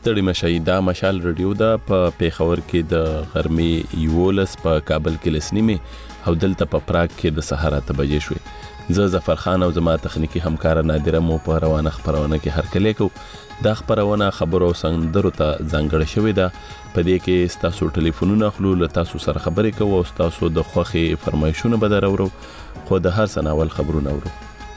ستړي مشي. دا مشال رادیو دا په پیښور کې د غرمې 11 په کابل کې لسنیمه او دلته په پراګ کې د سهار 8 بجې شوې. زه ظفر خان او زما تخنیکی همکار نادره مو په روانه خبرونه کې هرکلی کو. دا خبرونه خبرو سندرو ته ځانګړې شوې ده. په دې کې تاسو ټلیفونونه خلو له تاسو سره خبرې کوو او تاسو د خوخي فرمایشونه به درورو خو د هر سناول خبرونه اورو.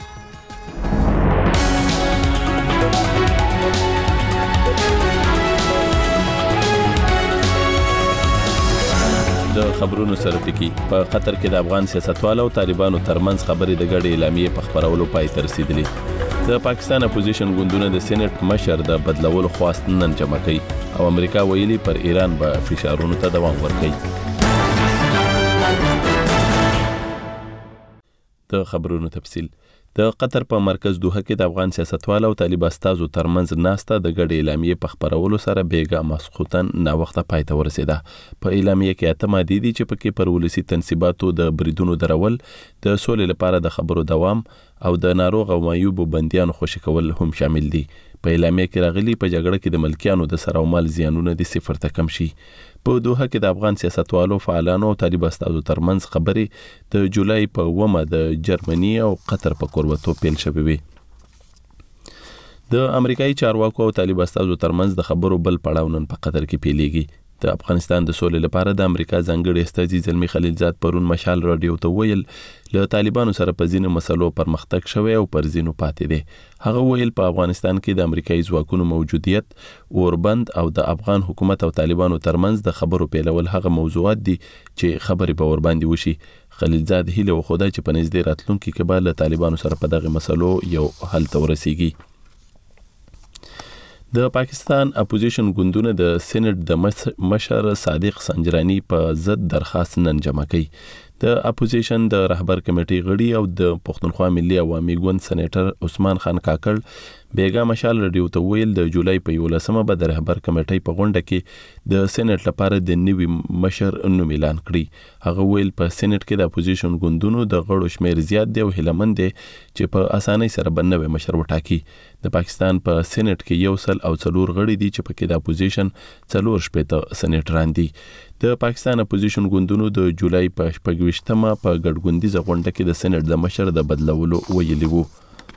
د خبرونو سره ټکی په قطر کې د افغان سیاستوالو او طالبانو ترمنځ خبرې د ګډې اعلامیې په خبرولو پای ته رسیدلې. د پاکستان اپوزیشن ګوندونه د سېنات مشر د بدلولو خواست نن جمع کړي او امریکا ویلي پر ایران به فشارونو ته دوام ورکړي. د خبرونو تفصیل. د قطر په مرکز دوحه کې د افغان سیاستوالو او طالب استازو ترمنځ ناسته د ګډې اعلامیې په خبرولو سره بیګا مسخوتن نا وخته پای ته ورسیده. په اعلامیې کې 8 مادې دي چې پکې پر ولسی تنصیباتو د بریدونو درول، د سولې لپاره د خبرو دوام او د ناروغ او معیوب بندیانو خوشی کول هم شامل دي. په اعلامیې کې راغلي په جګړه کې د ملکیانو د سر او مال زیانونه د صفر ته کم شي. په دوحه کې د افغان سیاستوالو فعالانو او طالب استازو ترمنځ خبرې د جولای په 9 د جرمني او قطر په کوربتوب پیل شوې وي. د امریکایي چارواکو او طالب استازو ترمنځ د خبرو بل پړاو نن په قطر کې پیلېږي. د افغانستان د سولې لپاره د امریکا ځانګړي استازي زلمی خلیلزاد پرون مشال رادیو ته ویل له طالبانو سره په ځینو مسلو پرمختګ شوی او پر ځینو پاتې دی. هغه ویل په افغانستان کې د امریکایي ځواکونو موجودیت، اوربند او د افغان حکومت او طالبانو ترمنځ د خبرو پیلول هغه موضوعات دي چې خبرې به ورباندې وشي. خلیلزاد هیله وښوده چې په نږدې راتلونکي کې به له طالبانو سره په دغه مسلو یو حل ته ورسیږي. د پاکستان اپوزیشن ګوندونه د سېنات د مشر صادق سنجرانی په ضد درخواست نن جمع کړي. د اپوزیشن د رهبر کمیټې غړي او د پښتونخوا ملي عوامي ګوند سېنیټر عثمان خان کاکړ بیګا مشال رادیو ته ویل د جولای په 11 به د رهبر کمیټې په غونډه کې د سېنات لپاره د نوي مشر نوم اعلان کړي. هغه ویل په سېنات کې د اپوزیشن ګوندونو د غړو شمیر زیات دی او هیلمن دی چې په اسانۍ سره به نوی مشر وټاکي. د پاکستان په سېنات کې 100 او 4 غړي دي چې پکې د اپوزیشن 4 سېنیټران دي. د پاکستان اپوزیشن ګوندونو د جولای په 28مه په ګډګوندیزه غونډه کې د سېنات د مشر د بدلولو ویلي وو.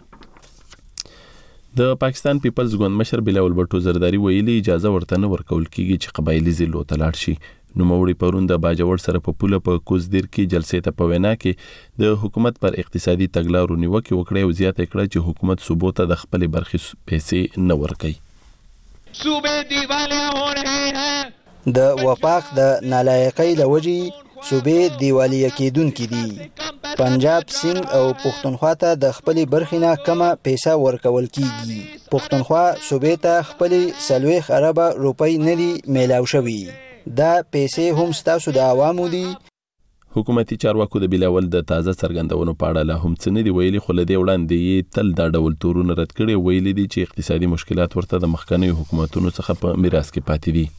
د پاکستان پیپلز ګوند مشر بلاول بټو زرداری ویلي اجازه ورته نه ورکول کیږي چې قبایلی ضلعو ته لاړ شي. نوموړي پرون د باجوړ سره په پوله په کوزدیر کې جلسې ته په وینا کې د حکومت پر اقتصادي تګلارو نیوکه وکړه او زیاته کړه چې حکومت صوبو ته د خپل برخې پیسې نه ورکوي. صوبې دیوالیه هو رہے ہیں. د وفاق د نالایقۍ لوجي صوبې دیوالیه کېدونکې دي. پنجاب، سند او پښتونخوا ته د خپلې برخې نه کمه پیسه ورکول کیږي. پښتونخوا صوبې ته خپلې 40 اربه روپۍ نه دي میلاو شوي. دا پیسې هم ستاسو د عوامو دي. حکومتي چارواکو د بلاول د تازه څرګندونو په اړه لا هم څه نه دي ویلي، خو له دې وړاندې تل دا ډول تورونه رد کړي. ویلي دي چې اقتصادي مشکلات ورته د مخکنیو حکومتونو څخه په میراث کې پاتې دي.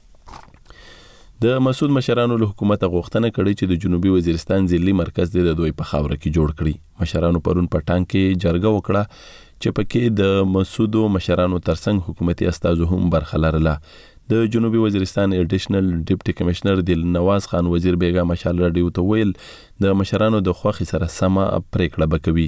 د مسعود مشرانو له حکومت غوښتنه کړې چې د جنوبي وزیرستان ضلعي مرکز د دوی په خاوره کې جوړ کړي. مشرانو پرون په ټانګ کې جرګه وکړه چې پکې د مسعود مشرانو ترڅنګ حکومتي استازو هم برخه لرله. د جنوبي وزیرستان اډیشنل ډیپټي کمشنر دلنواز خان وزیر بیګا مشال رادیو ته ویل د مشرانو د خوښې سره سمه پریکړه وکوي.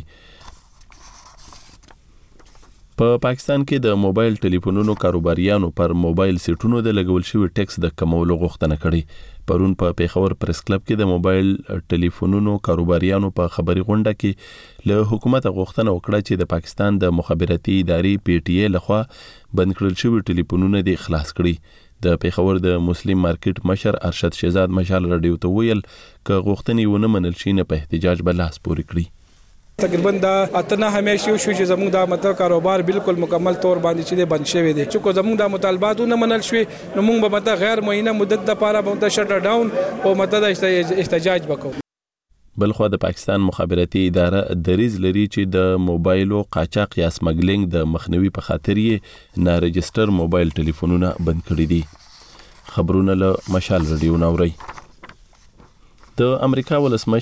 په پاکستان کې د موبایل ټلیفونونو کاروباریانو پر موبایل سیټونو د لګول شوی ټیکس د کمولو غوښتنه کړې. پرون په پیښور پریس کلب کې د موبایل ټلیفونونو کاروباریانو په خبري غونډه کې له حکومت غوښتنه وکړه چې د پاکستان د مخابراتي ادارې PTA لخوا بند کړل شوی ټلیفونونه د خلاص کړي. د پیښور د مسلم مارکیټ مشر ارشد شهزاد مشال رادیو ته ویل ک غوښتنې ونه منل شي نه په احتجاج به لاس پورې کړي. تقریبا دا اتنه همیشه شو چې زموږ د مطلب کاروبار بالکل مکمل طور باندې چې بند شوی دی. چې زموږ د مطالبات نه منل شوی نو موږ به مطلب غیر معینه مدت د لپاره به شټ ډاون او مطلب احتجاج وکړو. بلخو د پاکستان مخابراتي اداره دریز لري چې د موبایلو قاچاق یا سمګلینګ د مخنیوي په خاطر یې نارجستر موبایل ټلیفونونه بند کړي دي. خبرونه له مشال رادیو نوري. د امریکا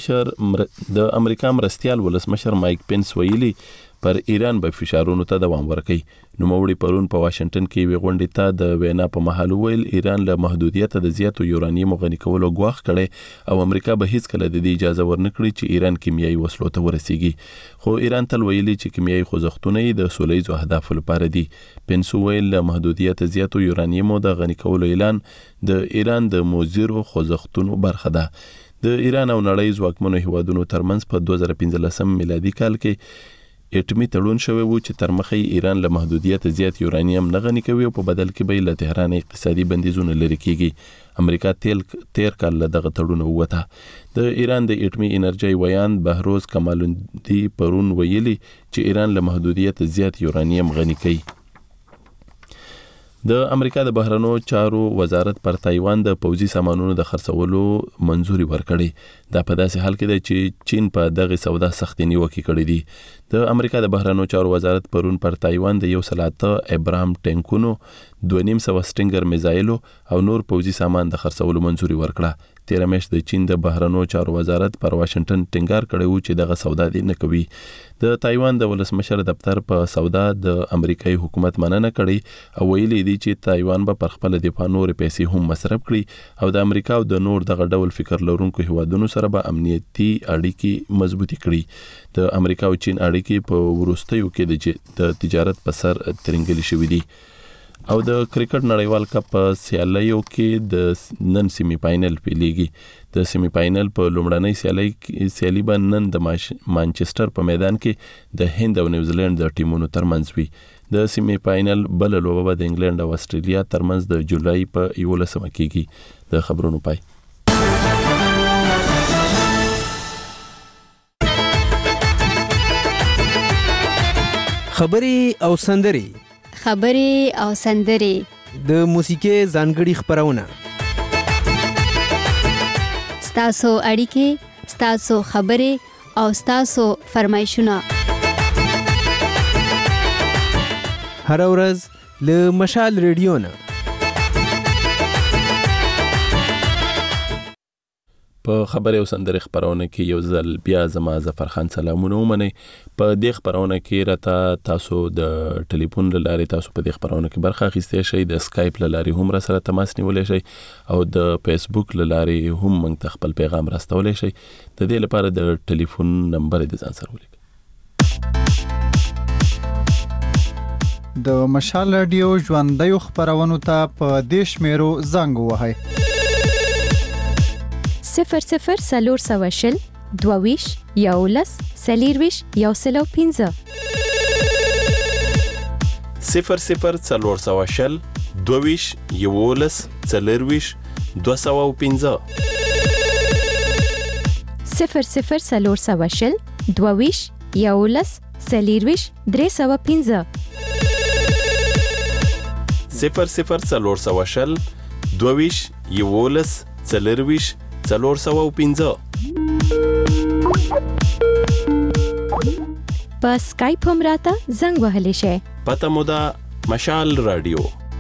مرستیال ولسمشر مایک پینس ویلي پر ایران به فشارونو ته دوام ورکړي. نوموړي پرون په واشنگټن کې وی غونډې ته د وینا په مهال ویل ایران له محدودیت د زیاتو یورانیم غني کولو غواخ کړي او امریکا به هیڅ کله د دې اجازه ورنکړي چې ایران کیمیاوي وسلو ته ورسیږي. خو ایران تل ویلي چې کیمیاوي خوځښتونه د سولهییزو اهدافو لپاره دي. پینس ویل له محدودیت زیاتو یورانیم د غني کولو اعلان د ایران د موزیرو خوځښتونو برخه ده. د ایران او نړۍ ځواکمنو هیوادونو ترمنځ په 2015 میلادي کال کې اټمی تړون شوی و چې تر مخه ایران له محدودیت زیات یورانیم نه غني کوي او په بدل کې به له تهران اقتصادي بندیزونه لري کیږي. امریکا تیر کال له دغه تړون ووته. د ایران د اټمی انرژي ویان بهروز کمالوندی پرون ویلي چې ایران له محدودیت زیات یورانیم غني کوي. د امریکا د بهرنیو چارو وزارت پر تایوان د پوځي سامانونو د خرڅولو منځوري ورکړي. دا په داسې حال کې دی چې چین په دغه سودا سختې نیوکې کړې دي. د امریکا د بهرنیو چارو وزارت پرون پر تایوان د 108 ابراهام ټینکونو 2.5 سټینګر میزایلو او نور پوځي سامان د خرڅولو منځوري ورکړه. تیر میاشت د چین د بهرنیو چارو وزارت پر واشنگټن ټینګار کړی و چې دغه سودا دې نه کوي. د تایوان د ولسمشر دفتر په سودا د امریکایي حکومت مننه کړې او ویلي دي چې تایوان به پر خپل دفاع نور پیسې هم مصرف کړي او د امریکا او د نور دغه ډول فکر لرونکو هیوادونو سره به امنیتي اړیکې مضبوطې کړي. د امریکا او چین اړیکې په وروستیو کې د تجارت په سر ترنګلې شوې دي. او د کرکټ نړیوال کپ سیالیو کې د نن سیمی فائنل پیلېږي. د سیمی فائنل په لومړنۍ سیالي به نن د مانچستر په میدان کې د هند او نیوزیلند د ټیمونو ترمنځ وي. د سیمی فائنل بل لوبه به د انګلند او استرالیا ترمنځ د جولای په 11 کېږي. د خبرونو پای. خبري او سندري د موسیقي ځانګړي خبرونه ستاسو اړیکې ستاسو خبرې او ستاسو فرمایشونه هر ورځ له مشال ریډیو نه په خبرې او سندرې خبرونه کې یو ځل بیا زما ظفر خان سلامونه ومنئ. په دې خبرونه کې راته تاسو د ټلیفون لارې تاسو په دې خبرونه کې برخه اخیستئ شئ. د اسکایپ لارې هم را سره تماس نیولای شئ او د فیسبوک لارې هم موږ ته خپل پیغام راستولای شئ. د دې لپاره د ټلیفون نمبر د ځان سره ولیکئ. د مشال رادیو ژوندۍ خبرونو ته په دې شمیرو زنګ ووهئ 00 22 11 40 105 00 420 22 11 40 205 00 22 11 40 305 00 420 22 11 405 په اسکایپ هم راته زنګ وهلی شئ. پته مو ده مشال رادیو.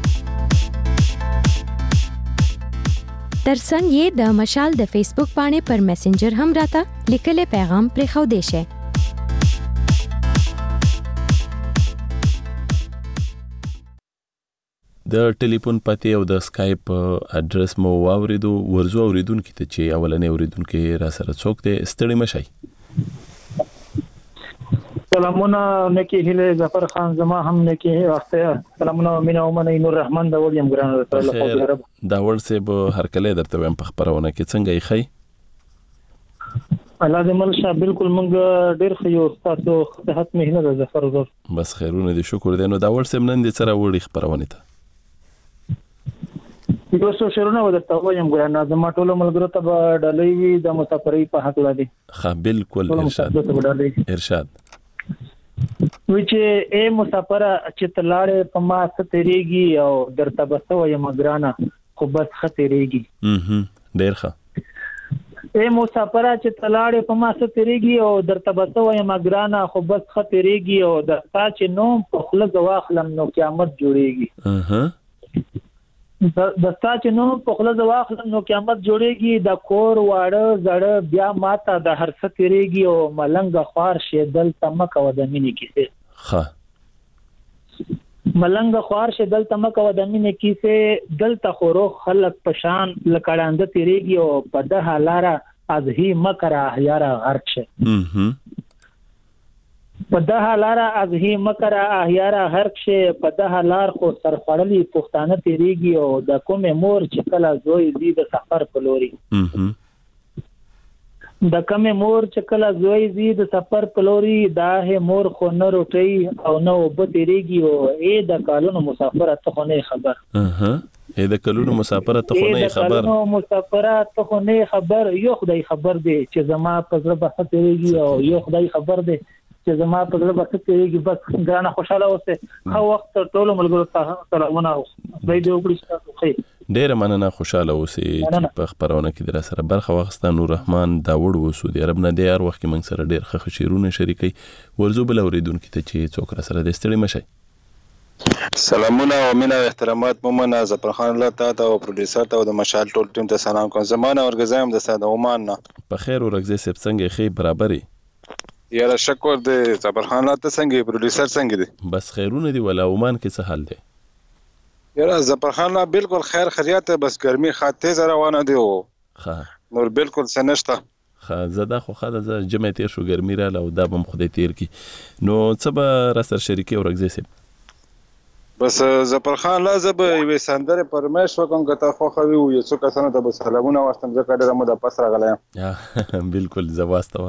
ترڅنګ یې د مشال د فیسبوک باندې پر میسنجر هم راته لیکلی پیغام پرېښودی شئ. د ټلیفون پته او د اسکایپ اډرس مو واوریدو. ورزو اوریدونکو ته چې اولنې اوریدونکو را سره څوک دی ستړي مشي. سلامونه نکی هله ظفر خان زما هم نکی واسطه سلامونه مینا ومنه نور رحمان دا ولیم ګران الله دا ورسه به هر کله درته ویم په خبرونه کې څنګه یې خی الله دې مل شاه بالکل مونږ ډیر خيو تاسو صحت مهنه ده ظفر زور بس خیرونه دي شکر دې نو دا ورسه نن دې سره وړي خبرونه ته یو څو شرونه ودرته وایم ګران زما ټول ملګرو ته ډالۍ وي د مسافرۍ په حق لدی ها بالکل ارشاد وچه اے مسافر چې تلاړې په ما ستېریږي او درته بسو یم ګرانا خو بس ختېریږي ډېر ښه اے مسافر چې تلاړې په ما ستېریږي او درته بسو یم ګرانا خو بس ختېریږي او د تا چې نوم په خله واخلم نو قیامت جوړیږي ډېر ښه وچه اے مسافر چې تلاړې په ما ستېریږي او درته بسو یم ګرانا خو بس ختېریږي او د تا چې نوم په خله واخلم نو قیامت جوړیږي. د ستا چې نو په خله د واخلم نو قیامت جوړیږي د کور واړه زړه بیا ماته د هر څه تیریږي او ملنګ خوار شه دلته مکه و د مینې کیسه ښه ملنګ خوار شه دلته مکه و د مینې کیسه دلته خورو خلق پشان لکړاند تیریږي او په ده لاره از هی مکر احیار غرق شه په ده لاره از هی مکر احیار غرق شه په ده لار خو سرخړلې پښتانه تیریږي او د کومه مور چې کله زوی زی د سفر په لوري د کومه مور چې کله زوی زی د سفر په لوري دا هه مور خو نه روټي او نه وب تیریږي او اې د کالونو مسافر ته خو نه خبر اې د کالونو مسافر ته خو نه خبر کالونو مسافر ته خو نه خبر یو خدای خبر دی چې زما په زړه بس تیریږي او یو خدای خبر دی چې زما په زړه بس تیریږي بس ګرانه خوشاله اوسه خو وخت ټول ملګرو ته سلامونه خدای دې وکړي تاسو خیر ډیر مننه خوشاله اوسئ چې په خبرونه کې در سره برخه واخسته. نور رحمان داوود و سعودي عرب نه دی هر وخت کې موږ سره ډیر ښه شعرونه شریکي ورزو بل اوریدونکو ته چې څوک را سره د ستړي مشي. سلامونه او مینه او احترامات مومن ظفرخان الله تعالی او پروډوسر ته او د مشال ټول ټیم ته سلام کوم. زمانه ورګزایم د ساده عمان نه په خیر ورګزې سپ څنګه خې برابرې یاره شکر دې ظفرخان الله ته څنګه پروډوسر څنګه دی بس خیرونه دی ولا عمان کې څه حال دی یاره ظفرخان الله بالکل خیر خیریت بس ګرمي خاطه زره روانه دی او نور بالکل سنشته زدا خو خاله ز جمع تیر شو ګرمي را او دا بم خدای تیر کی نو څه به را سره شریکي ورګزې سپ بس ظفرخان الله زب وی سندره پرمیش وکم کته خو خوي یو څو کسانه ته سلامونه واستم ځکه ډېر مو د پس راغلی بالکل زواستوا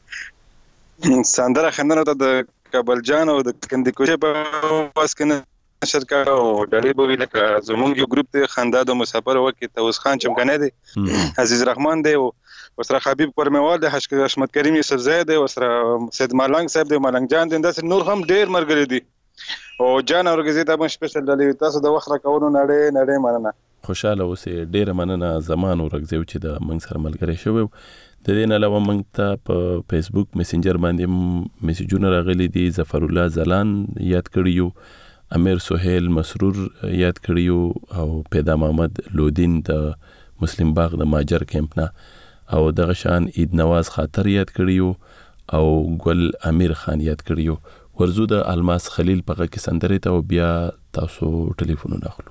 سندره خندنه ته د کابل جان او د کندي کوچه په واسکنه شرکا او ډېر به لکه زمونږ یو ګروپ ته خندا د مسافر وکي توس خان چمکنه دي عزیز رحمان دی او وسره حبیب قرموال د حشمت کریم یوسف زید او وسره سید ملنګ صاحب د ملنګ جان د انداز نور هم ډېر مرګري دي او جان اورګزې ته هم سپیشل ډالې تاسو د وخت راکونو نړۍ مننه خوشاله اوسئ ډېر مننه زمان اورګزې چې د موږ سره ملګری شوی د دې نه علاوه موږ ته په فیسبوک میسنجر باندې میسجونه راغلي دي. ظفر الله زلان یاد کړیو امیر سہیل مسرور یاد کړیو او پیدا محمد لودین د مسلم باغ د ماجر کیمپ نه او دغه شان عید نواز خاطر یاد کړیو او ګل امیر خان یاد کړیو ورزو د الماس خلیل په کې سندره ته او بیا تاسو ټلیفون اخلو.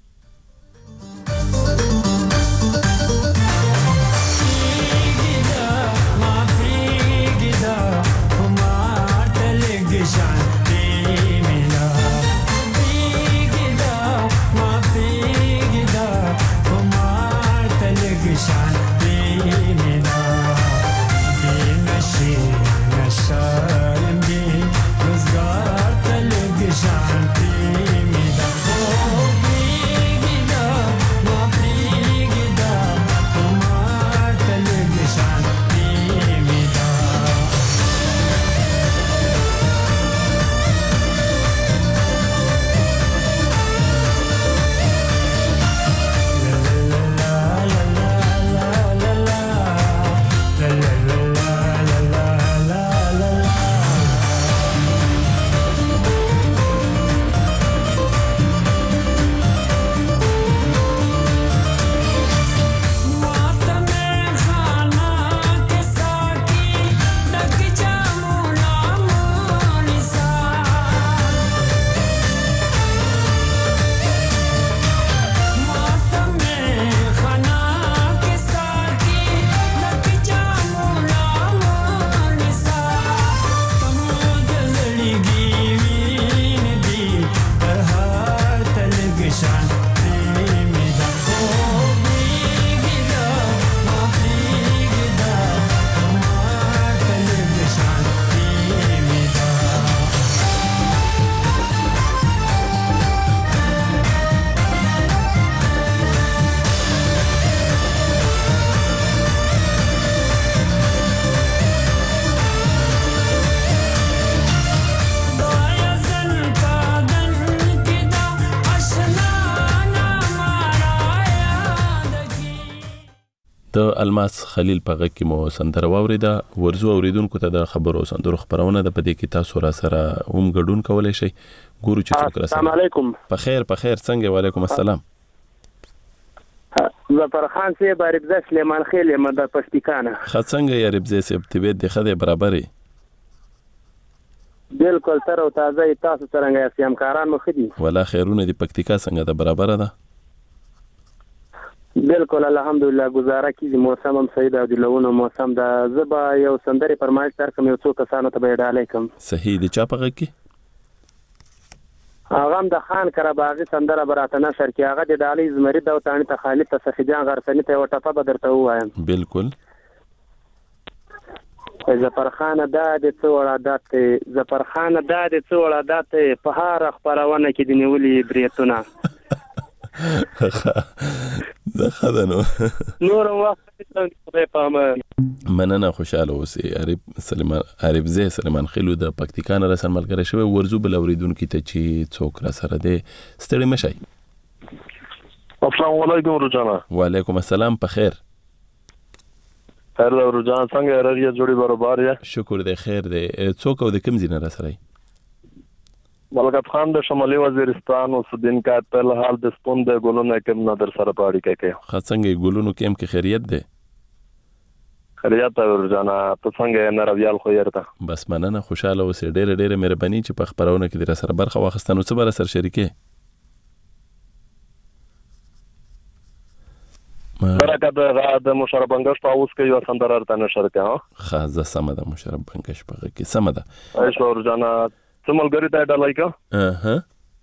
د الماس خلیل په غږ کې مو سندره واوریده. ورزو اوریدونکو ته د خبرو سندرو خبرونه د پدې کې تاسو را سره هم ګډون کولای شئ. ګورو چې څوک را سره. السلام علیکم. په خیر څنګه؟ وعلیکم السلام. ظفر خان صاحب عربزه سلیمان خیل یم د پښتیکانه. څنګه یې عربزه صاحب طبیعت د خدای برابرې؟ بالکل تر او تازه تاسو څنګه یاست؟ همکاران مو ښه دي؟ ولا خیرونه د پکتیکا څنګه ده برابره ده؟ بالکل الحمدلله گزاره کیږي. موسم هم صحیح ده، د لونو موسم ده. زبا یو سندري فرمایش درکم، یو څو کسانو ته به ډالۍ کوم. صحیح دي. چا په کې هغه هم د خان کرباغي سندره براته نشر کې، هغه د ډالۍ زمری د وطن ته خالد ته سخیجان غرسنی ته یو ټپه بدرته وایم. بالکل. ظفر خان دا د څو عادت، ظفر خان دا د څو عادت په هر خبرونه کې د نیولې بریتونه زه خدانو نور وخت ته پام مننه. خوشاله اوسئ. عارف زه سلیمان خیلو د پکتیکا نه رسن ملګری شوی. ورزو بل اوریدونکو ته چې څوک را سره دی ستړي مشئ. السلام علیکم روجانا. وعلیکم السلام. په خیر. خیر روجانا څنګه راځي؟ جوړي برابر یا؟ شکر دی خیر دی. څوک او د کوم ځای نه را سره؟ ملکت خان د شمالي وزیرستان او سدین کاتل حال د سپون د ګلونو کم نظر سره پاړی کوي. څنګه ګلونو کم کې خیریت ده؟ خیریت ورجانا. ته څنګه نه راویال خو یرته؟ بس مننه. خوشاله اوسې. ډېر مهرباني چې په خبرونه کې در سره برخه واخستنو. څه بر سره شریکه؟ برکه د مشرف بنگش په اوس کې یو سندره ارته نشر کړه. خازه سم ده. مشرف بنگش په کې سم ده. ایشو ورجانا څمل غری ته ډالای کا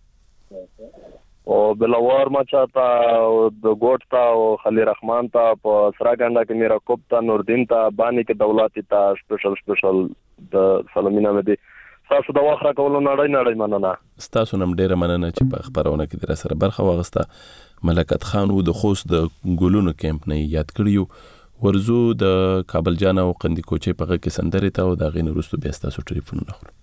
او بلوار ما چاته او د ګوټ تا او خلی رحمان تا په سراګاندا کې میرا کوب تا نوردین تا بانی کې دولت تا سپیشل د سلامینه مې دي. تاسو د واخره کولو نړۍ مننه. تاسو نم ډیره مننه چې په خبرونه کې در سره برخه واغسته. ملکت خان و د خوست د ګلونو کیمپ نه یاد کړیو. ورزو د کابل جان او قندی کوچې په کې سندرې ته او د غین وروسته بیا تاسو ټلیفونونه خورئ.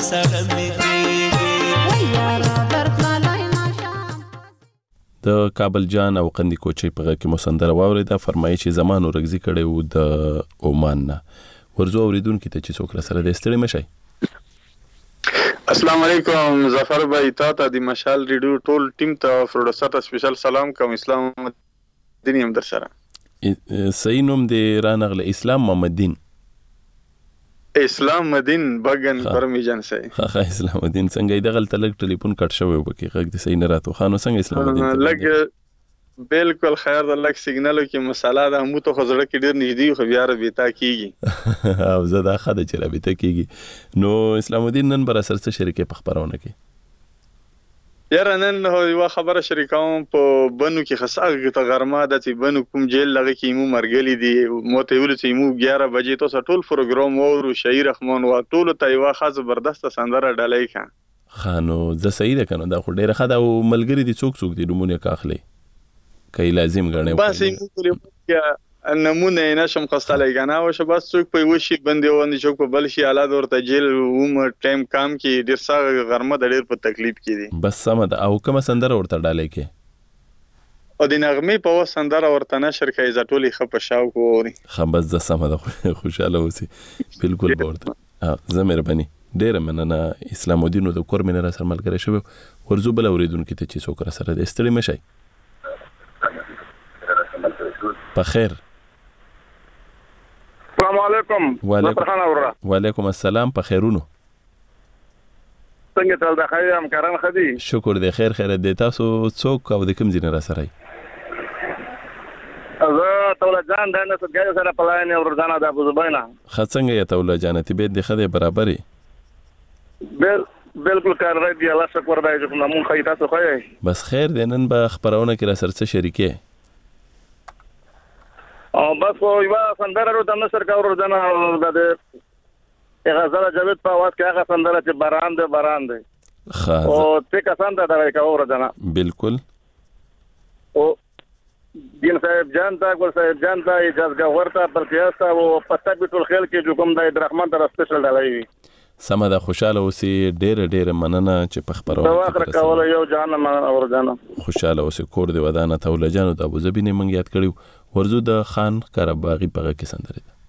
سره میږي یارا درتلای نشم. د کابل جان او قندی کوچي په کې مسندره واوریده، فرمایي چې زمانو رګزي کړي وو د عمان نه. ورزو اوریدونکو ته چې څوک را سره د ستړي مشي. السلام علیکم ظفر بھائی، تا د مشال ریډیو ټول ټیم ته پروډوسر ته سپیشل سلام کوم. اسلام دین هم در سره صحیح نوم دی رانغله اسلام محمد دین. اسلام مدین بغن پرمیجن سي. ها اسلام الدین څنګه دغه تلک ټلیفون کټ شوی وبکي غږ د صحیح نه راتو خانو څنګه اسلام الدین لګ بالکل خیر د لک سیګنالو کې مساله ده مو ته خزړه کې ډیر نږدې خو بیا رابطه کیږي او زدا خاله چې رابطه کیږي. نو اسلام الدین نن بر سره شریکه په خبرونه کې یاره نن یو خبره شریکوم په بنو کې خاصه ته غرمه د تی بنو کوم جیل لغه کې مو مرګلی دي موته ول چې مو 11 بجې ته ټول پروګرام او شهیر رحمان وا ټول ته یو خاص زبردست سندره ډالای کا خانو ز سید کنه دا خو ډیره خدا او ملګری دي څوک دي نمونه کاخلي کای لازم غنه بس یو نمونه نشم خستلای کنه او شباس څوک په وشي بندي ونی څوک په بل شي اعلی ورته جیل وم ټایم کام کې ډیر ساغه غرمه د ډیر په تکلیف کې دي. بس سمد او کوم سندره ورته ډالای کې او د نغمه په سندره ورته نشر کوي زټولي خپ شاو کووري خبز د سمد خوشاله وسی بالکل ورته زه مهرباني ډیر مننه. اسلام الدین د کور منره سره ملګری شو ورزو بل اوریدونکو ته چې څوک سره د ستړي مشي. بخیر. السلام علیکم. وعلیکم السلام. په خیرونو څنګه تل د خیر همکاران خدي؟ شکر دی خیر خیر دی. تاسو څوک او د کوم ځای را سره؟ زه توله جان د نس ګای سره پلاین او ورځانه د ابو زبینا. خڅنګ یا توله جان ته به د خدای برابرې بالکل کار دی. الله شکر دی چې موږ خیتا څه خوای. بس خیر دی. نن به خبرونه کې را سره شریکه او بس یو سندره رو د نشر کا ورځنه د غزل جاوید په आवाज کې هغه سندره چې باران دی خاص او ته کسان ته درای کا ورځنه بالکل او دین صاحب جان تا ګل صاحب جان تا اجازه ورته پر پیاسا او پتا بیٹول خیل کې جو کوم د عبدالرحمن در سپیشل ډالای سمه د خوشاله اوسې ډېر مننه چې په خبرونه دا واخره کول یو جان اورځنه خوشاله اوسې کور دی ودانه توله جانو د ابو ظبي نه منګ یاد کړیو ورزو د خان کرباغي په کې سندره ده.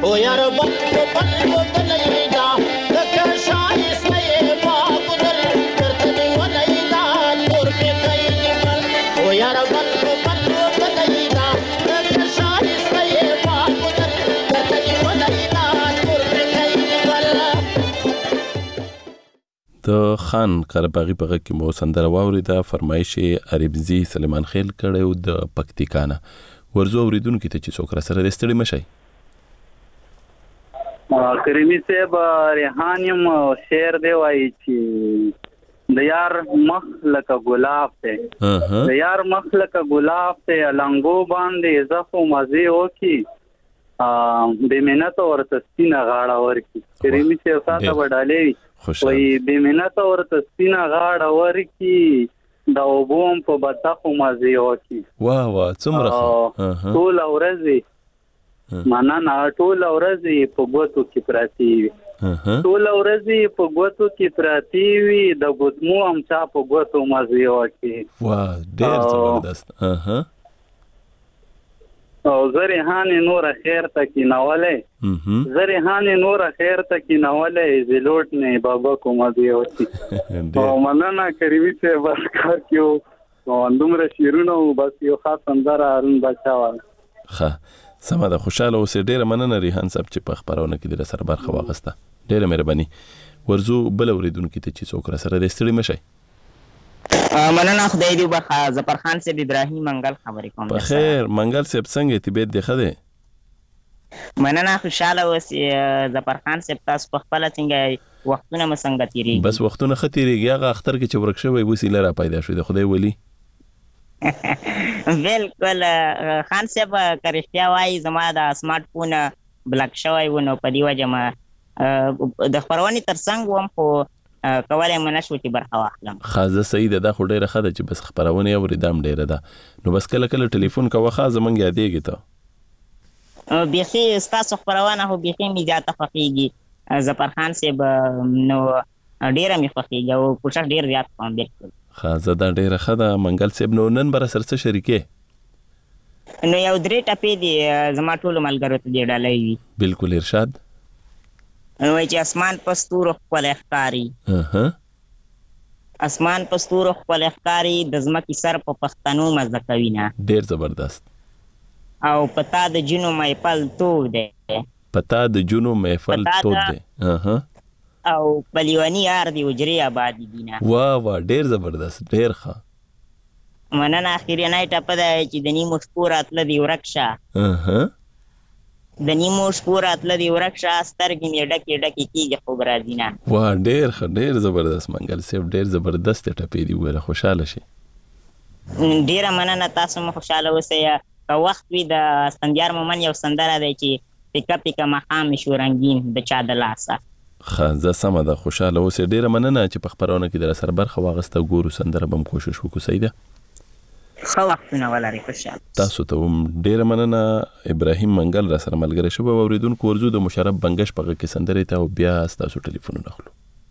او یار بطلو بطلو دلیدا لکه شایسته باقدر کرتنی ونیدا نور پی قیدی من او یار بطلو بطلو دلیدا لکه شایسته باقدر کرتنی ونیدا نور پی قیدی من. د خان قرباغي په غږ کې مو سندره واوریده. فرمایش عربزي سلیمان خیل کړو د پکتیکانه. ورزو اوریدونکو ته چې څوک را سره ستړي مشي. کریمی صاحب ریحانیم شعر دی وایي چې د یار مخ لکه ګلاب ته د یار مخ لکه ګلاب ته لنګو باندې زخم مزه وکي بے منت ورته سپینه غاړه ورکی. کریمی صاحب تاسو وډالې وایي بے منت ورته سپینه غاړه ورکی دا وبوم په بدخو مزه وکي. واه واه څومره ټول ورځي مننه ټول ورځي په ګوتو کې پراتی وي ټول ورځي په ګوتو کې پراتی وي د ګوتمو هم چا په ګوتو مزه وکي. واه ډېر زبردست. او زریحان نور خیر تکي ناولې زریحان نور خیر تکي ناولې زلوټ نه بابا کوم دی وتی. او مننه کریمی سے بس کار کیو اندومره شیرونو بس یو خاص اندر ارون بچاوه. ښه سمه ده. خوشاله اوسې. ډېره مننه ریحان صاحب چې په خبرونه کې در سره برخه واغسته. ډېره مهرباني. ورزو بل اوریدونکو ته چې څوک را سره ستړي مشي. مننه خدای دې وبخښه. ظفر خان صاحب ابراهیم منګل خبرې کوم. بخیر منګل صاحب څنګه طبیعت دی ښه دی؟ مننه خوشاله اوسې ظفر خان صاحب. تاسو په خپل څنګه وختونه مو څنګه تیریږي؟ بس وختونه ښه تیریږي. هغه اختر کې چې ورک شوی وسیله را پیدا شوې د خدای ولی. بالکل خان صاحب که رښتیا وایي زما د سمارټ فون بلاک شوی و نو په دې وجه ما د خپرونې تر څنګ وم خو کولی مو نه شو چې برخه واخلم. ښه صحیح ده. دا خو ډېره ښه ده چې بس خپرونې اورېدم ډېره ده. نو بس کله کله ټلیفون کوه ښه زمونږ یادېږي ته. بیخي ستاسو خپرونه خو بیخي مې زیاته خوښېږي ظفر خان صاحب. نو ډېره مې خوښېږي او کوشش ډېر زیات کوم. بالکل ښه زه دا ډېره ښه ده منګل صاحب. نو نن به راسره څه شریکې؟ نو یو 3 ټپې دي زما ټولو ملګرو ته دې ډالۍ وي. بالکل ارشاد. وایي چې اسمان په ستورو ښکلی ښکاري اسمان په ستورو ښکلی ښکاري د ځمکې سر په پښتنو مزه کوي نه. ډېر زبردست. او پتا د جنو محفل تود دی پتا د جنو محفل تود دی او پلیوانی یار دی وجری آبادی دینا. واه واه ډېر زبردست. ډېر ښه. مننه. اخیرنۍ ټپه ده چې د نیمو شپو راتله دي ورک شه د نیمو شپو راتله دي ورک شه سترګې مې ډکې ډکې کېږي خوب راځي نه. واه ډېر ښه. ډېر زبردست منګل صاحب. ډېر زبردست ټپې دي وویله. خوشحاله شي. ډېره مننه. تاسو مو خوشحاله اوسئ. که وخت وي د اسفندیار مومن یو سندره دی چې پیکه پیکه ماښام شو رنګین د چا د لاسه. ښه زه سمه ده. خوشحاله اوسئ. ډېره مننه چې په خپرونه کې در سره برخه واغسته. ګورو سندره به هم کوشش وکړو. صحیح ده. ښه وختونه ولرئ. خوشحاله تاسو ته هم ډېره مننه. ابراهیم منګل را سره ملګری شوی و. اورېدونکو ورزو د مشرف بنګش په غږ کې سندرې ته او بیا ستاسو ټلیفونونه اخلو.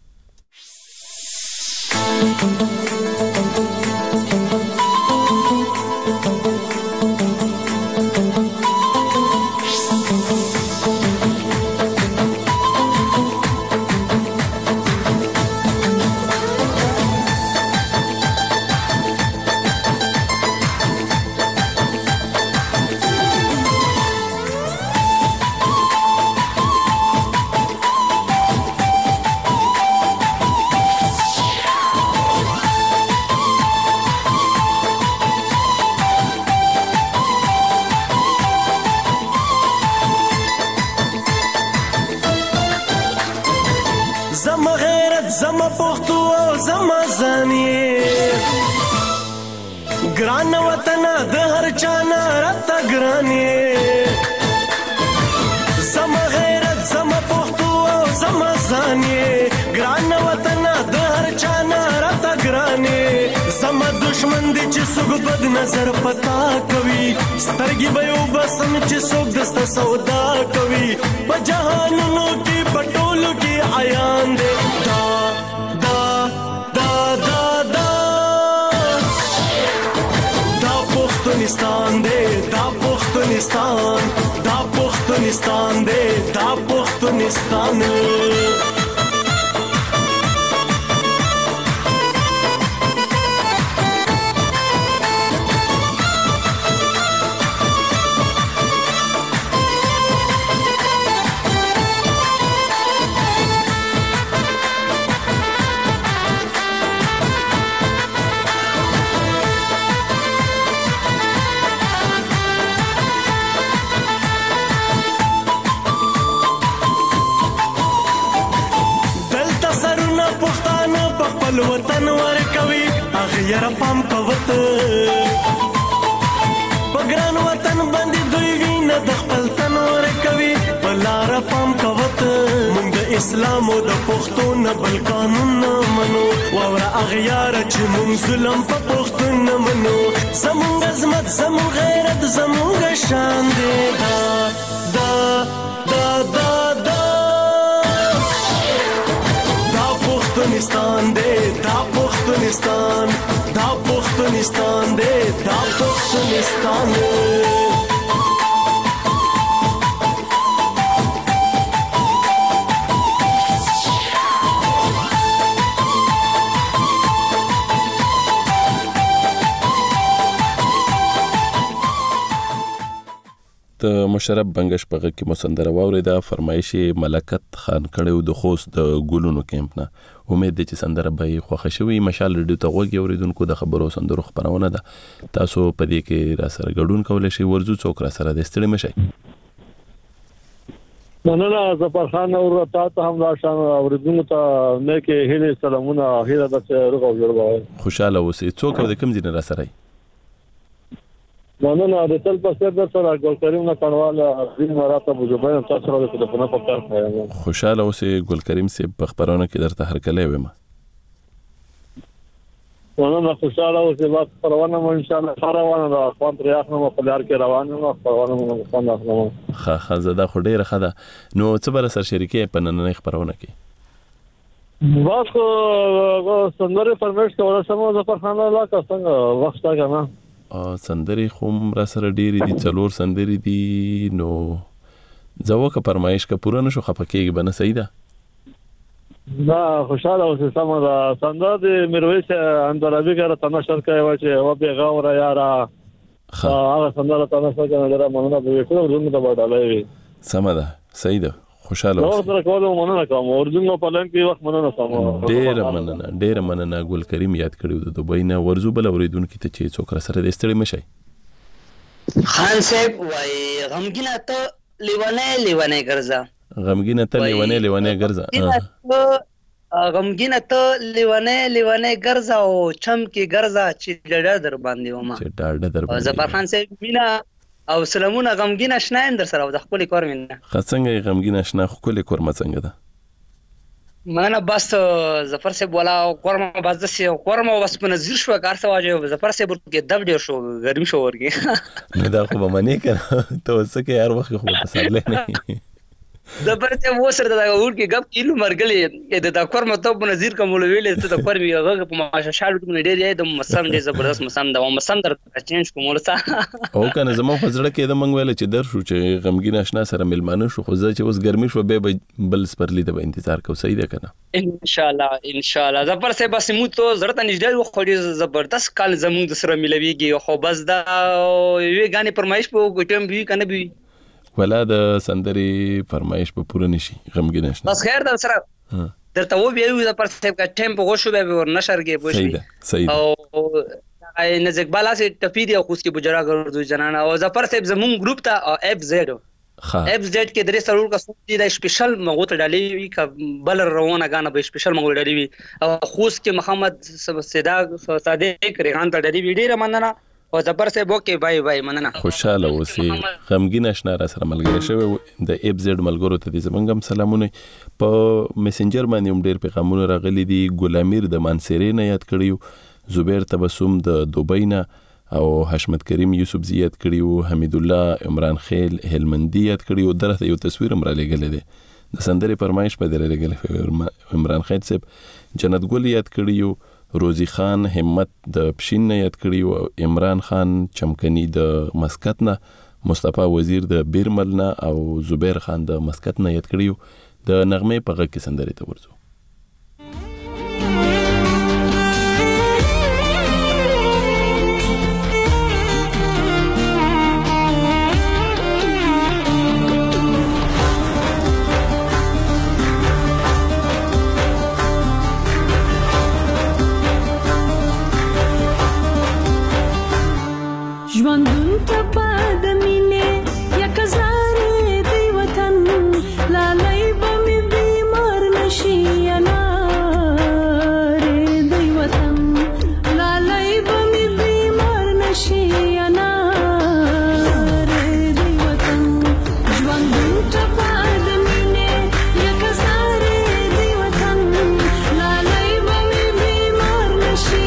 ګران وطن د هر چانا راته ګرانې زم غیرت زم پښتو او زم ځانې ګران وطن د هر چانا راته ګرانې زم دشمن دي چې څوک بد نظر پتا کوي سترګې به یو بسم چې څوک دسته سودا کوي په جهانونو کې پټولو کې عیان دي پښتونستان دے دا پښتونستان دے پښتونستان وطن ورکوي هغه یاره پام کوت پګران وطن باندې دوی وینه د خپل تن ورکوي بلار پام کوت موږ د اسلام او د پښتو نه بل قانون نه منو وره هغه یاره چې موږ ظلم په پښتون نه منو زموږ عظمت زموږ غیرت زموږ شان دی دا پښتونستان دے دا پښتونستان دا پښتونستان دے دا پښتونستان د مشرب بنگش په غږ کې مسندره واورېده فرمایش ملکت خان کړو د خوست د ګلونو کیمپ نه امید دي چې سندره به خوښه شوي مشال ریډیو ته غوږ اوریدونکو د خبرو سندرو خبرونه ده تاسو په دې کې را سره ګډون کولای شئ ورزو څوک را سره د ستړي مشي مننه ظفر خان او تاسو هم راشان اوریدونکو ته نه کې هله سلامونه هله د روغ او جوړ خوشاله اوسئ څوک د کوم ځای را سره مننه د تل په سر د سره ګل کریم نه کڼوال دین راته بوجوبای تاسو سره د ټلیفون په کار کوي خوشاله اوسئ ګل کریم سي په خبرونه کې درته هر کله ویم مننه خوشاله اوسئ بس پروانه مو ان شاء الله روانه ده خوان تر اخنه په لار کې روانه نو پروانه مو خوان اخنه خا زده خو ډیره خده نو څه بر سر شریکي په نن خبرونه کې بس سندره پرمېش کوله سمو ظفر خان الله کا څنګه وخت تا کنه سندري خوم را سره ډيري دي څلور سندري دي نو ځوکه فرمایش کا پوره نشو خپکیږي بنه صحیح ده دا خوشاله اوسه سم دا سندره د میرویس اندرابي غره تماشا کوي چې و به غوړه یارا هغه سندره تماشا کوي دا مونږ به ټول زموږ د وډالای سم ده صحیح ده خوشاله اوسه نو سره کوله مونږ نه کوم ورزنګ په لنګ کې وخت مونږ نه سم ډېر مننه ګل کریم یاد کړیو د دوبۍ نه ورزو بل اوریدونکو ته چې څوک سره د ستړي مشي خان صاحب وای غمګینه ته لیوانه ګرځا غمګینه ته لیوانه ګرځا غمګینه ته لیوانه ګرځا او چم کې ګرځا چې ډډه در باندې ومه چې ډډه در باندې ظفر خان صاحب مینا او سلامونه غمګین آشنا اندر سره د خپل کور مننه خڅنګ غمګین آشنا خپل کور مڅنګ ده مننه بس ظفر صاحب ولا کورما بس د سی کورما بس په نظر شو کار څه واجب ظفر صاحب کې دب ډیر شو ګرمي شو ورګي نه دا خو به منی کنه ته وسکه هر وخت خو په سابله نه ظفر صاحب وسره دا ور کې غب کیلو مرګلې د کورما ته په نظر کوم ویلې ته د کورمي هغه په ماشه شالو کې ډیر دی د مسم ډیر زبردست مسم دا مسم در چینج کوم ورته او کنه زمو خزړه کې د منګ ویل چې در شو چې غمګین آشنا سره ملمانه شو خو ځکه چې اوس ګرمي شو به بل سپرلی د انتظار کو صحیح ده کنه ان شاء الله ظفر صاحب بس مو ته زړه نږدې خو ډیر زبردست کال زموږ د سره ملويږي خو بس دا وی غانې پرمایش په ګټم وی کنه وی ولا د سندري فرمایش په پوره نشي غمګین آشنا بس خیر در سره درته و بیو د پر څه کا ټیمپو غوښو به ور نشرګي پوښي صحیح او نزدیک بالا سي تفیدی او خوسکی بجرا ګرځو جنانا او ظفر صاحب زمون ګروپ ته اف زد کې درې سرور کا سوتي د سپیشل مغوت ډالي وی ک بل روانه غانه به سپیشل مغوت ډالي وی او خوسکی محمد صادق ریحان ته ډالي وی ډیره مننه او ظفر صاحب وکي بای مننه خوشاله اوسئ غمګین آشنا را سره ملګری شوی د اف زد ملګرو ته دې زمونږ سلامونه په میسنجر باندې هم ډیر پیغامونه راغلي دي ګلامیر د مانسری نه یاد کړیو زبیر تبسم د دوبۍ نه او حشمت کریم یوسف زیات کړیو حمید الله عمران خیل هلمندی یاد کړیو درته یو تصویر هم را لګل دي د سندري فرمایش په دره لګل عمران خیل صاحب جنت ګل یاد کړیو روزی خان همت د پښین نه یاد کړیو عمران خان چمکنی د مسکت نه مصطفی وزیر د بیرمل نه او زبیر خان د مسقط نه یاد کړیو د نغمې په غږ کې سندرې ته ورځو. ژوندون ته په د مینې یک هزارې دی وطن لالی به مې بیمار نشي انارې دی وطن لالی به مې بیمار نشي انارې دی وطن ژوندون ته په د مینې یک هزارې دی وطن لالی به مې بیمار نشي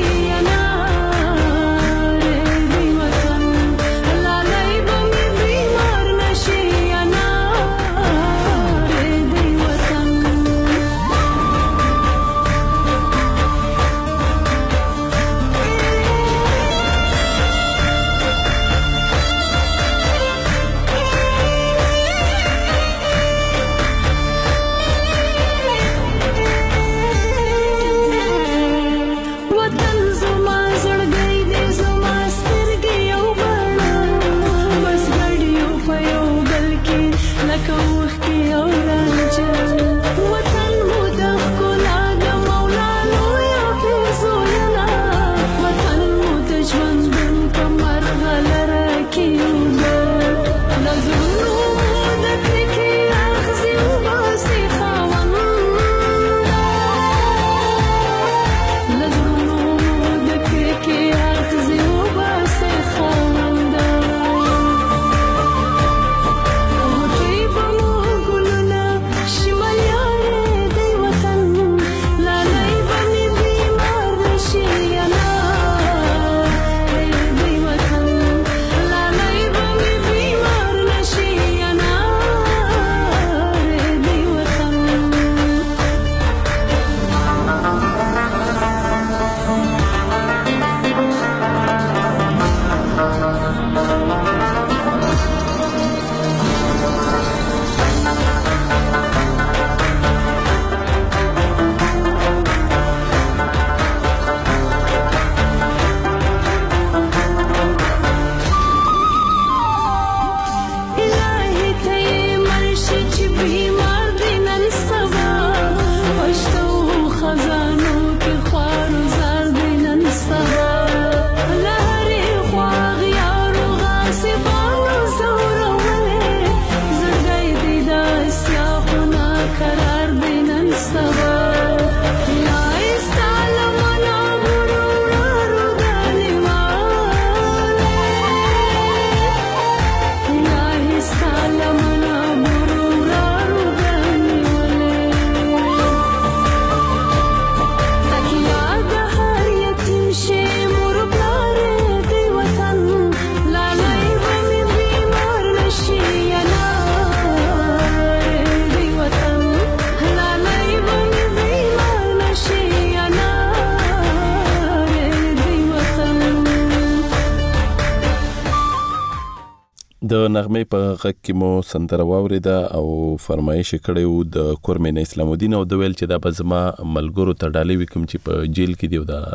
د نغمې په غږ کې مو سندره واورېده او فرمایش کړی و د کورمین اسلام الدین او د ویل چې دا به زما ملګرو ته ډالۍ وي کوم چې په جیل کې دی او دا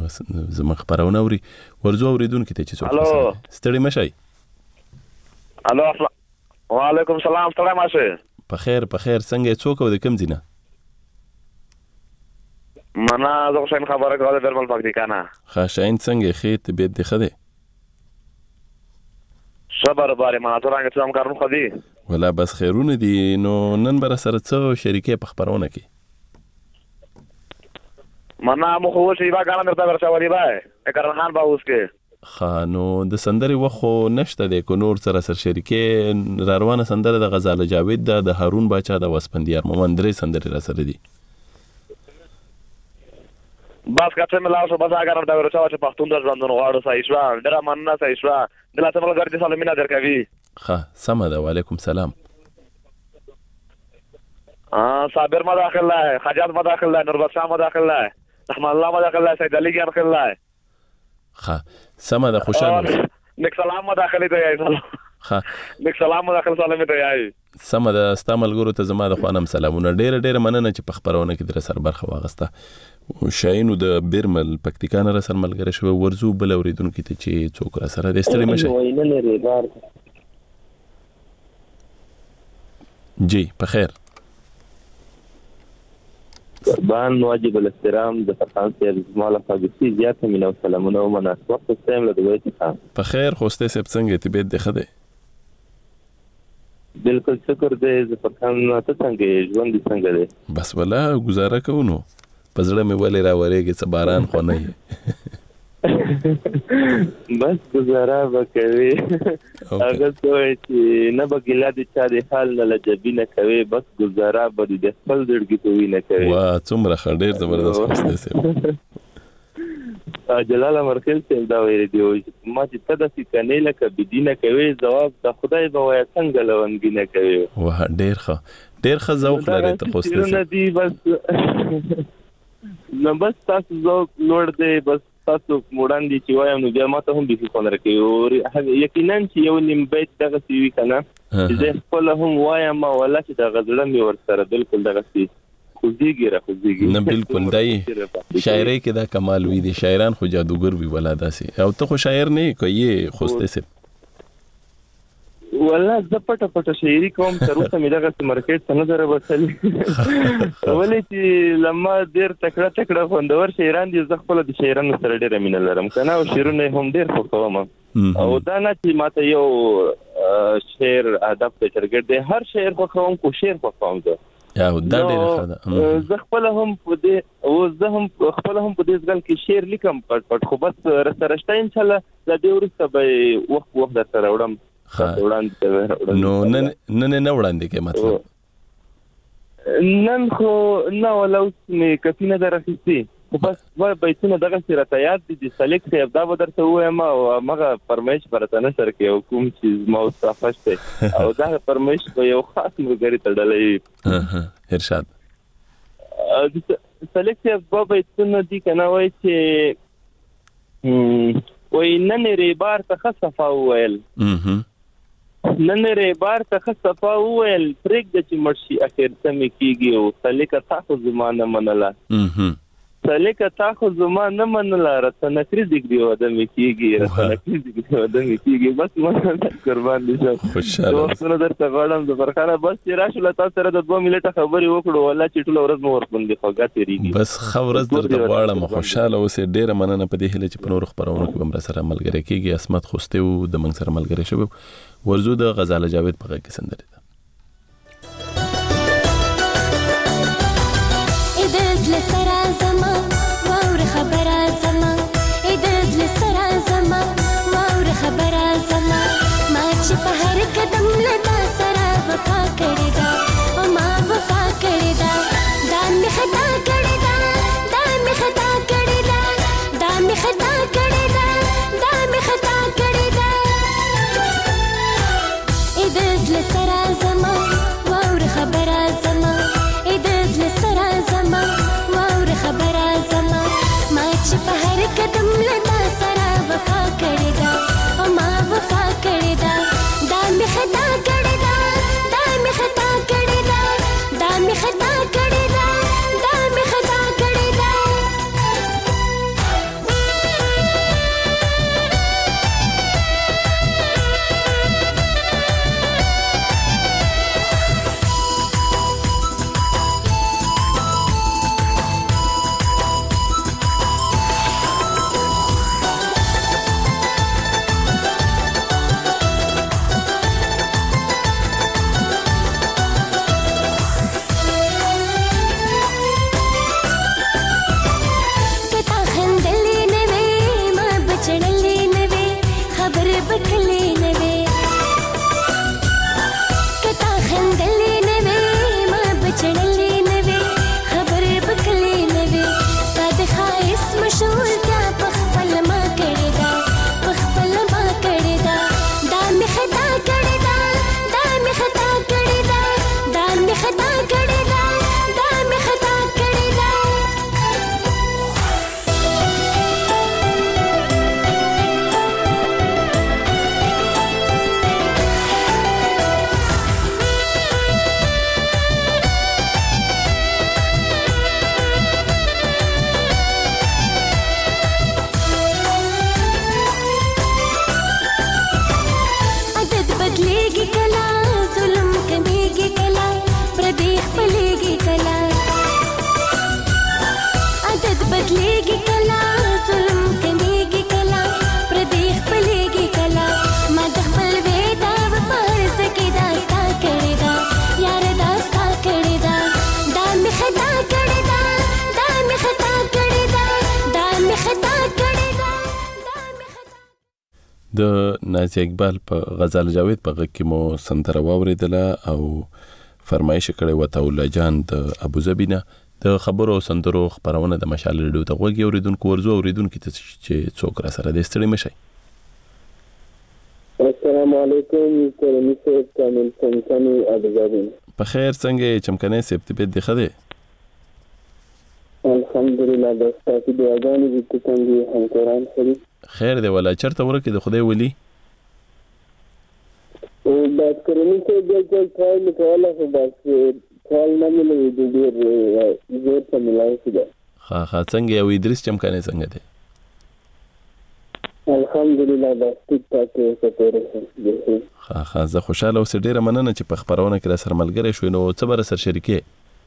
زما خبرونه اوري ورځو اوریدونکو ته چې څوک ستړي مشئ. الو وعلیکم السلام ستړي مشه. په خیر څنګه څوک او د کوم ځای نه؟ منا زه شاین خبره کوله درمل پکې کنه. ښه شاین څنګه خې طبیعت دی خده؟ صبر باره ما ته راغی څوم کارون خو دی ولا بس خیرونه دي. نو نن بر سره څو شریکې په خبرونه کې منا مو خو شي با غاڼه مرته ورچاولي بای کرن خان با اوس کې خانو د سندري وخو نشته د کو نور سره شریکې روانه سندره د غزاله جاوید د هارون باچا د وسپندیار مومن درې سندري را سره دي. بس کته ملاو بس اگر دا ورچا چې پښتون د ژوندون غواړو صحیح شو ډېر مننه صحیح شو دلته ملګری دې سلامونه درکوي. ښه سم ده وعلیکم سلام. صابر ما داخل ہے حجاز ما داخل ہے نور بادشاہ ما داخل ہے رحمان الله ما داخل ہے سید علی جان داخل ہے. ښه سم ده خوشاله نیک سلام ما داخل دی لکه سلام داخل سلام ته یای سم د استعمالګرو ته زما د خوانم سلامونه ډېر مننه چې په خبرونه کې در سره برخه واغسته شاینو د بیرمل پکتیکان را سره ملګری شو ورزو بل اوریدونکو ته چې څوک را سره د استری مشه جی په خیر قربان واجب الاحترام د فرقان سره زماله فاجسی زیات مینه او سلامونه ومناسب وخت سم له دوی څخه په خیر خوسته سب څنګه ته به خده بالکل شکر دې ز فرقان ته څنګه ژوند څنګه دی بس ولا گزاره کوونو پزړه مې ولې را ورېږي چې باران خو نه بس گزاره وکوي هغه څه چې نه بګیلا دي چې د حال نه لجبي نه کوي بس گزاره به د خپل زړګي ته نه کوي وا څومره خډیر زبردست خوسته سي جلال مرکل ته دا ویل دی ما چې تدسي کنه لکه بدینه کوي جواب د خدای به وای څنګه لونګي نه کوي واه ډیر ښه ذوق لري ته خوسته سي نه دی بس نو بس تاسو ذوق لوړ دی بس تاسو مودان دي چې وایم نو بیا ماته هم به څه راکوي او یقینا چې یو نیم بیت دغه سی وی کنه چې خپل هم وایم ولا چې د غزړه می ورسره بالکل دغه سی خوځيږي نه بالکل دای شاعرۍ کې دا کمال وی دي شاعران خو جادوګر وی ولا داسي او ته خو شاعر نه کوي خوسته سي ولا د پټه شاعري کوم تر اوسه مې دغه مارکیټ څنګه دره وصلي ولې چې لما ډیر تکړه خوندور شاعران دي زه خپل د شاعرانو سره ډیر مینه لرم کنه او شعرونه هم ډیر خوښوم او دا نه چې ماته یو شعر ادب ته چرګړ دی هر شعر خوښوم کو شعر خوښوم زه یا دا ډیر ښه ده زه خپل هم په دې او زه هم خپل هم په دې ځل کې شعر لیکم پټ خو بس رسرشته ان شاء الله د دې ورسته به وخت در سره وړم نو نن وړاندې کې مطلب نن خو نه ولوس مې کفینه درخستی بس وای بیتونه دغه سره ته یاد دي سلیکټ یې دا ودرته وایم او مغه فرمایش برته نه سر کې کوم چیز ما واستفاشته او دا فرمایش په یو خاص مګری تړلې ارشاد سلیکټ یې بیتونه دي کنه وای چې وای نن ریبار ته خصفا ویل نن ریبار ته خصفا ویل پرېګ د چې مرشي اخر سمې کیږي او سلیکه تاسو زمانه منله سلیکه تاسو زمانه منله راتنه کړی دی ودم کیږي بس ما قربان دي خوشاله نو درته غواړم د برخانه بس چې راشل تاسو سره د 2 منټه خبرې وکړو ولا چې ټول ورځ مو ورپوندې خوګه تیریږي بس خبرز درته غواړم خوشاله اوسې ډیره مننه په دې هله چې په نور خبرونه کې بم سره ملګری کیږي اسمت خوسته او د منګ سره ملګری شوی ورزو د غزاله جاوید په غږ کې سندره ده ادز لسرا زما واور خبره زما ادز لسرا زما واور خبره زما ما چې په هر قدم لدا سره وفا کړی دا او ما وفا کړی دا می خطا کړی دا می خطا کړی دا می خطا کړی دا می خطا کړی دا ادز لسرا د نازي اقبال په غزل جاوید په غږ کې مو سندره واورېدله او فرمایش کړی و تولا جان د ابوظبي نه د خبرو او سندرو خبرونه د مشال ریډیو ته غوږی اوریدونکو ورزو اوریدونکو ته چې څوک را سره د ستړي مشي. السلام علیکم کرمی صاحب کامل چمکنی ابوظبي. په خیر څنګه چمکنی صاحب ته دې خده؟ الحمدلله د تاسو دعاګانې دې څنګه همکاران سره خیر دی ولا چرته ورکه د خدای ولی او بس کرمی صاحب د ټرایل کوله خو بس ټرایل نه ملي د ډیر زور ته ملای شي. ها څنګه یو ادریس چمکنی څنګه دی؟ الحمدلله د ټیک ټاک سپورټ ها زه خوشاله اوسې ډیره مننه چې په خبرونه کې را سره ملګری شوې. نو څه بر سره شریکې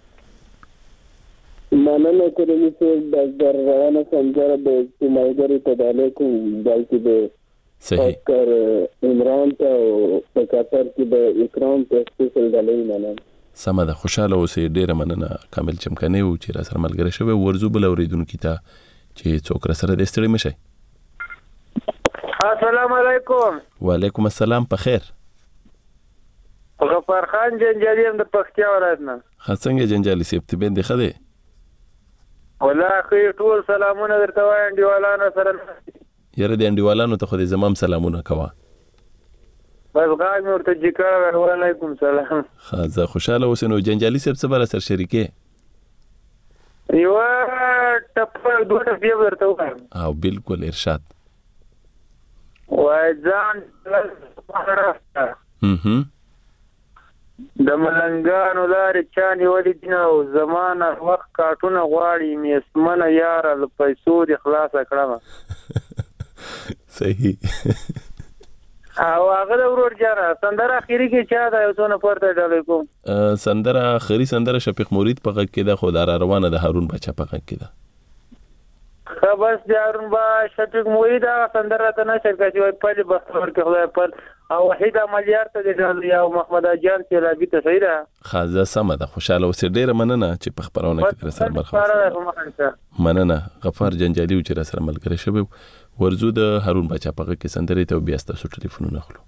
مننه کرمی صاحب د روانه سندره د ملګری ته ډالې کوم بلکې د صحیح عمران ته او په قطر کې د اکرام ته سپیشل ډالې مننه. سمه ده خوشاله اوسې ډیره مننه کامل چمکنی و چې را سره ملګری شوی. ورزو بل اوریدونکو ته چې څوک را سره د ستړي مشي. السلام علیکم. وعلیکم السلام. په خیر. غفار خان جنجالی هم د پکتیا ولایت نه. څنګه جنجالی سیب ته بند خده؟ ولا خیر ټول سلامونه درته وایم دیوالانو سره. یاره د انډیوالانو ته خو دې زمام سلامونه کوه. بس غاړه مې ورته جکړه وعلیکم سلام. زه خوشاله اوسې. نو جنجالی صاحب څه بر سره شریکې؟ یو ټپ دوه ټپې ورته وایم. او بالکل ارشاد. وای ځان د ملنګانو لارې چانې ولې دي او زمانه وخت کاټونه غواړي میسمنه یاره له پیسو دې خلاصه کړمه. صحیح. او هغه د ورور جانه سندره اخیری کې چا دا یو څونه پورته ډالې کوم سندره اخیری سندره شفیق مرید په غږ کې ده، خو دا روانه د هارون بچا په غږ کې ده. بس جارون با شفیق مرید هغه سندره ته نشر کړي وای په بختور کې خدای پر او وحید عملیار ته د یا محمد جان سیلابي ته صحیح ده. خازه سم ده. خوشاله اوسې ډیره مننه چې په خبرونه کې تر سره برخه مننه. غفار جنجالی چې را سره ملګری شوی. ورزو د هارون بچا په غږ کې سندرې ته بیا ستاسو ټلیفونونه اخلو.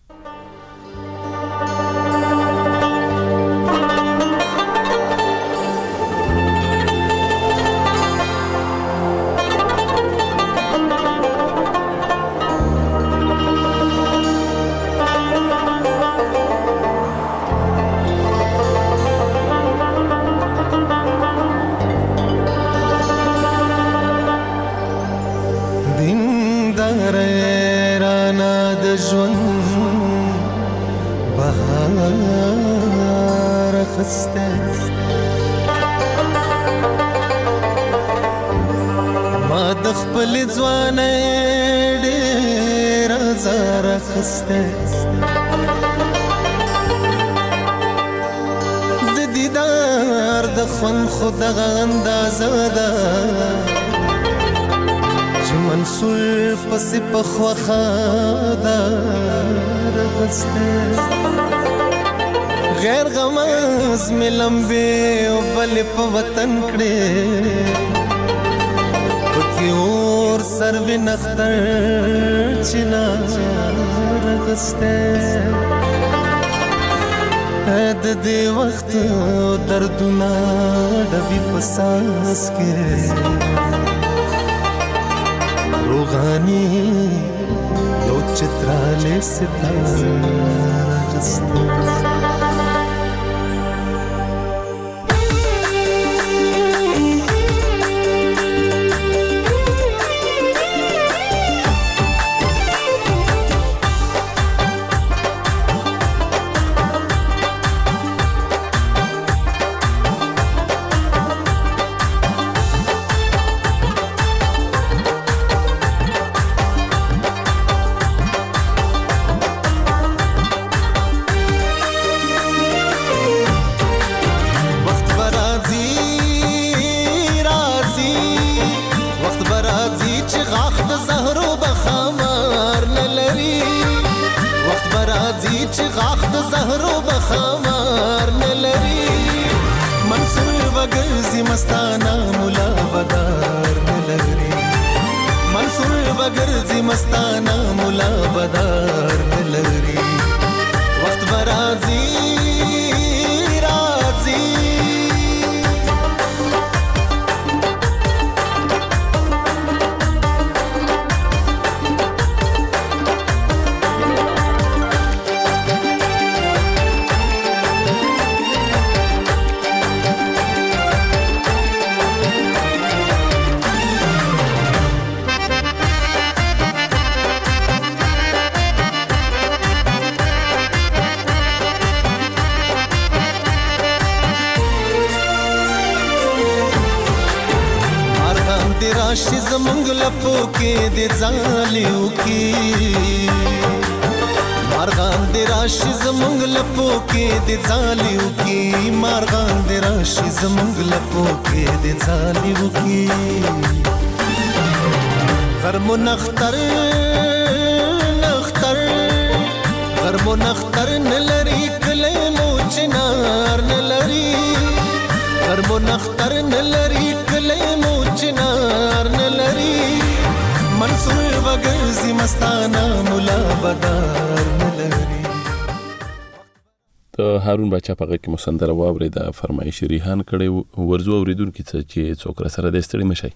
غیر غماز می لمبه او بل په وطن کړي پکې اور سر و نختر چنا رغسته د دې وخت دردونه د وی پساس کې روغانی یو چتراله ستاره رغسته. مستانه مولا بدار نلري وخت برازي رازي راشي زمونږ لپو کې د ځالیو کې مارغان د راشي زمونږ لپو کې د ځالیو کې مارغان د راشي زمونږ لپو کې د ځالیو کې غرمو نختر نختر غرمو نختر نلري کله مو چنار نلري غرمو نختر نلري کله مو چنار نلري منصور وګرځي مستانه مولا بدار نلري. ته هارون بچا پغه کې مسندره واورې د فرمایش ریحان کړي ورزو اوریدونکو چې څوک را سره د ستړي مشي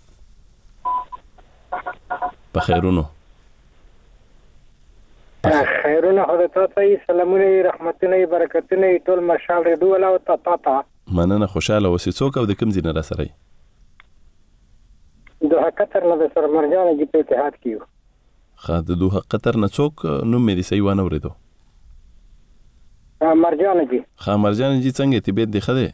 په خیرونو خیرونه حضرت سلامونه رحمتونه برکتونه ټول مشال ردو ولا او تا مننه خوشاله اوسې څوک او د کوم ځای نه را سره دوه قطر نه د سر مرجان جی په اتحاد کیو خا د دوه قطر نه څوک نو مې دې سیوانه ورېدو مرجان جی خا مرجان جی څنګه تی به دې خده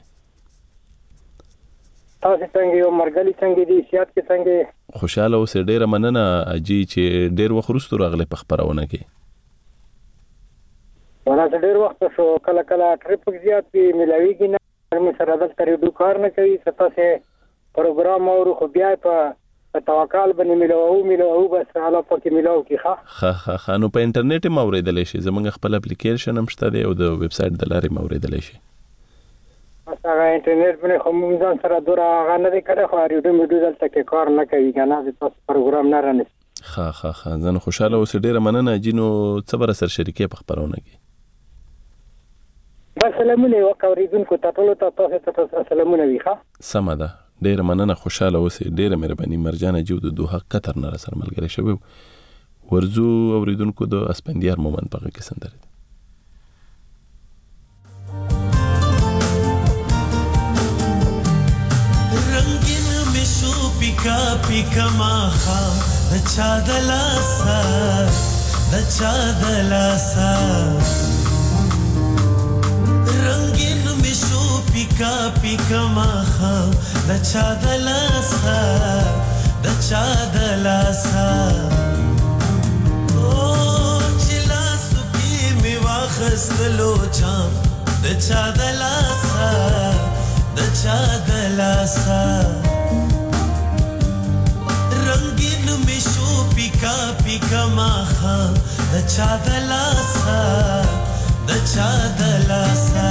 تاسو څنګه یو مرګلی څنګه دي سیات کې څنګه خوشاله اوسې ډېر مننه اجي چې ډېر وخت وروسته راغله په خبرونه کې ولا ډېر وخت شو کله کله ټریپ زیات وی ملاویږي نه مې سره دلته ریډو کار نه کوي ستاسو پروګرام او خو بیا په توکل باندې ملو بس حالا پکې ملو کې ښه نو په انټرنیټ ما اوریدل شي زمونږ خپل اپلیکیشن هم شته دی او د ویب سټ د لارې ما اوریدل شي هغه انټرنیټ باندې کوم ځان سره دورا غنه دې کړه خو ریډو دلته کې کار نه کوي کنه تاسو پروګرام نه رانه ښه زه خوشاله اوسې ډېر مننه جنو صبر سره شریکې په خبرونه کې سلامونه وکوریدونکو تاسو ته سلامونه ویخه سم ده ډېر مننه خوشاله اوسې ډېر مهرباني مرجان جو د دوه قطر نه سره ملګری شوی ورزو اوریدونکو د اسپندیار مومن په کې سندره رنگین مشو پیکا پیکا ماخا د چا دلاسا رنگین مشو پیکا پیکا ماخا د چا دلاسا او چلا سپی می واخستلو جام د چا دلاسا رنگین مشو پیکا پیکا ماخا د چا دلاسا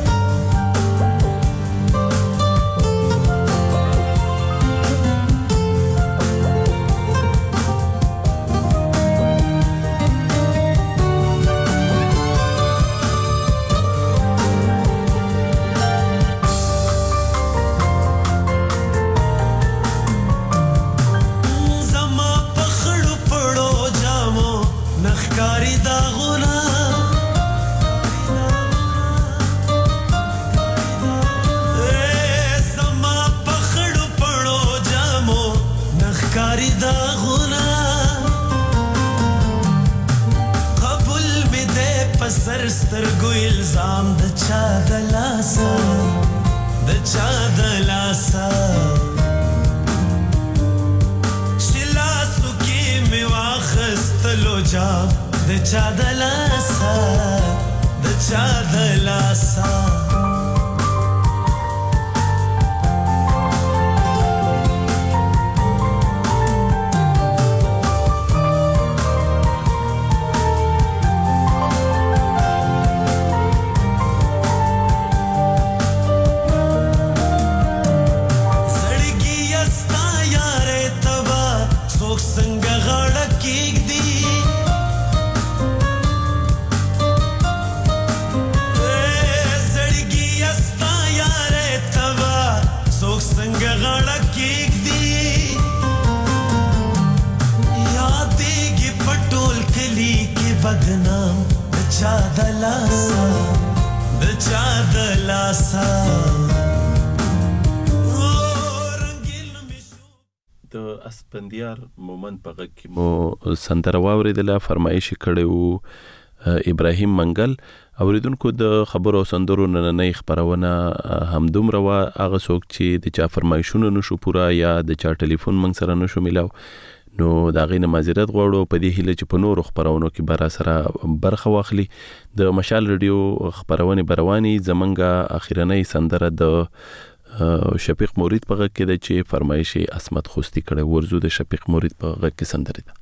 سترګو الزام د چا دلاسا شلاسو کې می واخستلو جام د چا دلاسا بدنام چا دلاسا د اسپندیار مومند په غږ کې مو سندره واورېدله، فرمایش کړی و ابراهیم منګل. اوریدونکو د خبرو او سندرو نننۍ خپرونه همدومره وه. هغه څوک چې د چا فرمایشونه نشو پوره یا د چا ټلیفون موږ سره نشو میلاو، نو د هغې نه معذرت غواړو په دې هیله چې په نورو خپرونو کې به راسره برخه واخلي. د مشال رادیو خپرونې به روانې. زمونږ اخرنۍ سندره د شفیق مرید په غږ کې ده چې فرمایش عصمت خوستی کړی. ورزو د شفیق مرید په غږ کې سندره ده.